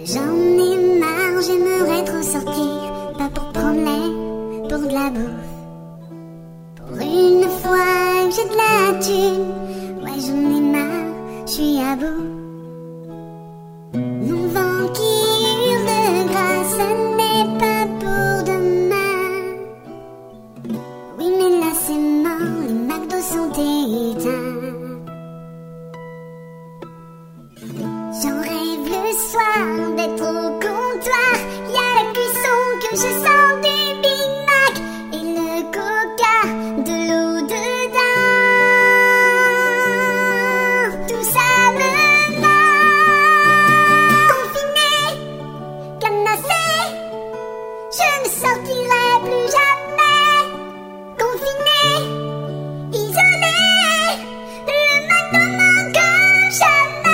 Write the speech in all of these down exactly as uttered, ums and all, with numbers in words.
J'en ai marre, j'aimerais trop sortir, pas pour promener, pour de la bouffe. Pour une fois que j'ai de la thune, ouais j'en ai marre, j'suis à bout. Mon vent qui hurle de grâce, ce n'est pas pour demain. Oui mais là c'est mort, les McDo sont éteints. J'en rêve le soir d'être au comptoir, y'a la cuisson que je sens du Big Mac et le coca, de l'eau dedans. Tout ça me manque. Confiné, cadenassé, je ne sortirai plus jamais. Confiné, isolé, le McDo manque comme jamais.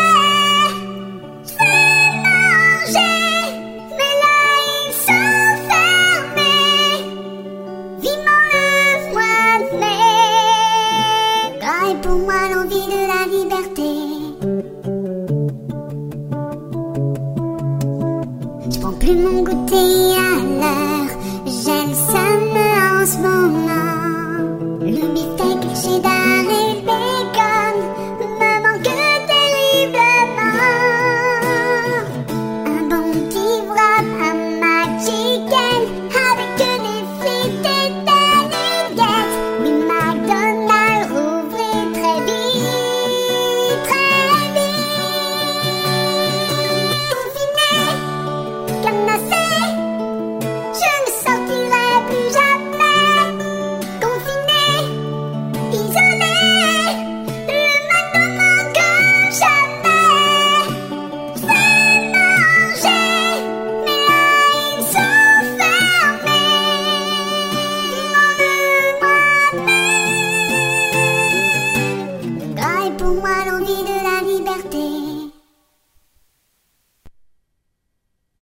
Mais là ils sont fermés. Vivement le mois de mai. Graille pour moi l'envie de la liberté. Je prends plus mon goûter à l'heure. J'ai le seum en ce moment.